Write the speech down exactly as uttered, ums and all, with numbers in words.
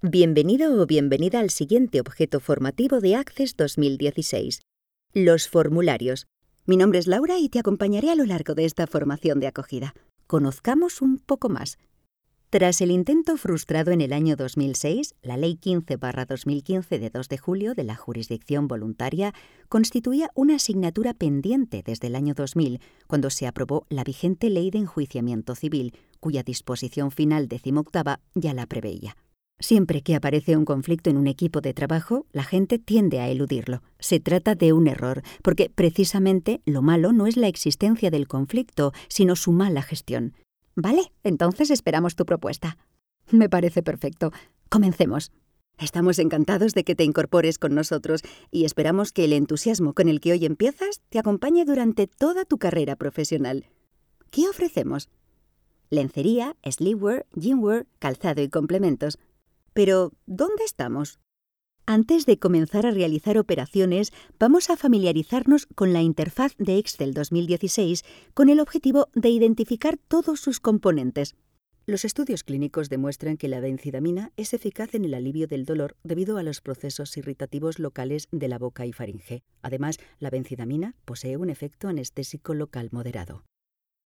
Bienvenido o bienvenida al siguiente objeto formativo de Access dos mil dieciséis, los formularios. Mi nombre es Laura y te acompañaré a lo largo de esta formación de acogida. Conozcamos un poco más. Tras el intento frustrado en el año dos mil seis, la Ley quince barra dos mil quince de dos de julio de la jurisdicción voluntaria constituía una asignatura pendiente desde el año dos mil, cuando se aprobó la vigente Ley de Enjuiciamiento Civil, cuya disposición final decimoctava ya la preveía. Siempre que aparece un conflicto en un equipo de trabajo, la gente tiende a eludirlo. Se trata de un error, porque precisamente lo malo no es la existencia del conflicto, sino su mala gestión. Vale, entonces esperamos tu propuesta. Me parece perfecto. Comencemos. Estamos encantados de que te incorpores con nosotros y esperamos que el entusiasmo con el que hoy empiezas te acompañe durante toda tu carrera profesional. ¿Qué ofrecemos? Lencería, sleepwear, gymwear, calzado y complementos. Pero, ¿dónde estamos? Antes de comenzar a realizar operaciones, vamos a familiarizarnos con la interfaz de Excel dos mil dieciséis con el objetivo de identificar todos sus componentes. Los estudios clínicos demuestran que la benzidamina es eficaz en el alivio del dolor debido a los procesos irritativos locales de la boca y faringe. Además, la benzidamina posee un efecto anestésico local moderado.